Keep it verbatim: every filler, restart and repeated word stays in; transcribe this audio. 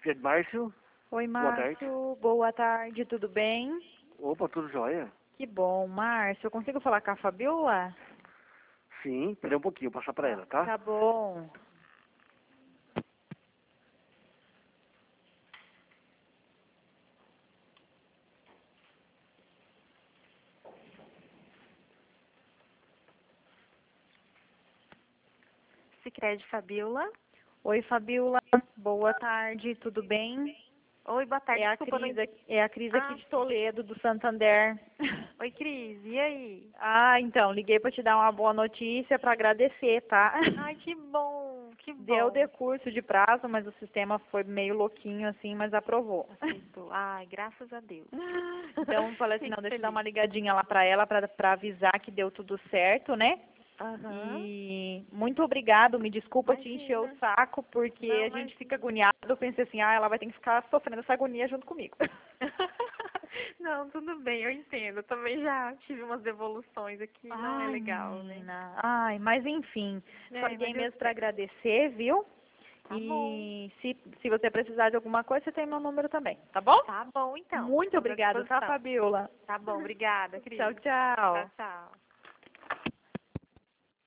Espírito Márcio. Oi, Boa tarde. Márcio. Boa tarde, tudo bem? Opa, tudo jóia? Que bom. Márcio, eu consigo falar com a Fabiola? Sim, peraí um pouquinho, vou passar pra ela, tá? Tá bom. Sicredi, Fabiola. Oi, Fabiola. Boa tarde, tudo bem? Oi, boa tarde. É a Desculpa, não... Cris, aqui- é a Cris aqui Ah, de Toledo, do Santander. oi, Cris. E aí? Ah, então, liguei para te dar uma boa notícia para agradecer, tá? Ai, que bom, que bom. Deu decurso de prazo, mas o sistema foi meio louquinho assim, mas aprovou. Aceitou. Ai, graças a Deus. Então, eu falei assim, Fico não, deixa eu feliz. dar uma ligadinha lá para ela para avisar que deu tudo certo, né? Aham. E muito obrigado, me desculpa te encher o Imagina. saco, porque Não, a imagina. gente fica agoniado. Eu pensei assim, ah, ela vai ter que ficar sofrendo essa agonia junto comigo. Não, tudo bem, eu entendo. Eu também já tive umas devoluções aqui, não é Ai, legal, né? menina. Ai, mas enfim, só É, liguei mas deu mesmo para certo. agradecer, viu? Tá bom. E se, se você precisar de alguma coisa, você tem meu número também, tá bom? Tá bom, então. Muito Estamos à obrigada, tá, disposição. Fabiola? Tá bom, obrigada, Cris. Tchau, Tchau, tchau. tchau.